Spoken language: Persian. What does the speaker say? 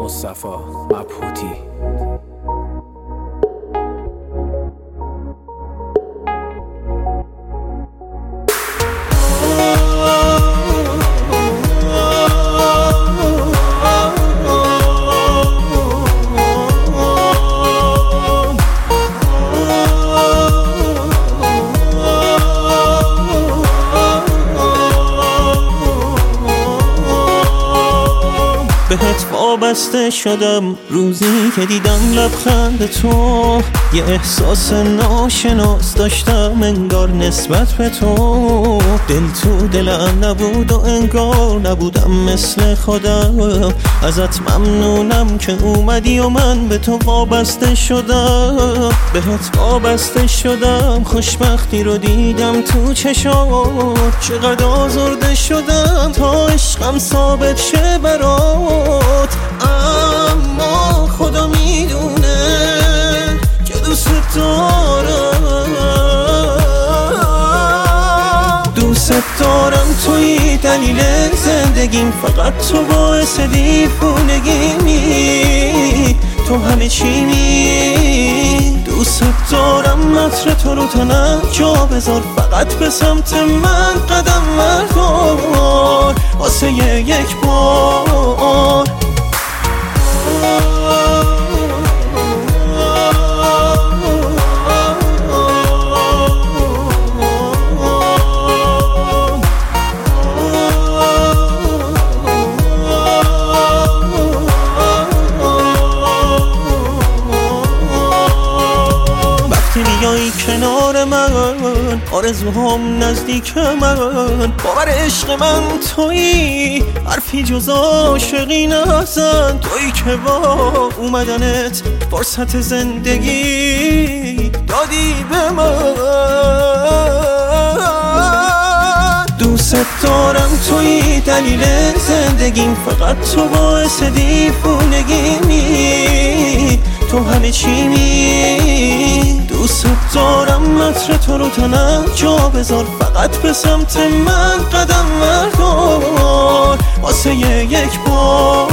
مصطفی مبهوتی. بهت وابسته شدم روزی که دیدم لبخند تو، یه احساس ناشناس داشتم انگار نسبت به تو. دل تو دلم نبود و انگار نبودم مثل خودم. ازت ممنونم که اومدی و من به تو وابسته شدم. بهت وابسته شدم، خوشبختی رو دیدم تو چشات. چقدر آزرده شدم تا عشقم ثابت شه برات. اما خدا میدونه که دوست دارم توی دلیل زندگیم. فقط تو باعث دیوونگیمی، تو همه چیمی. دوست دارم عطر تو رو تنم جا بذار. فقط به سمت من قدم بردار واسه یک بار. میای کنار من، آرزوهام نزدیک من. باور عشق من تویی، حرفی جز عاشقی نزن. تویی که با اومدنت فرصت زندگی دادی به من. دوست دارم توی دلیل زندگیم. فقط تو باعث دیوونگیمی، تو همه چیمی. دوست دارم عطر تو رو تنم جا بذار. فقط به سمت من قدم بردار واسه یک بار.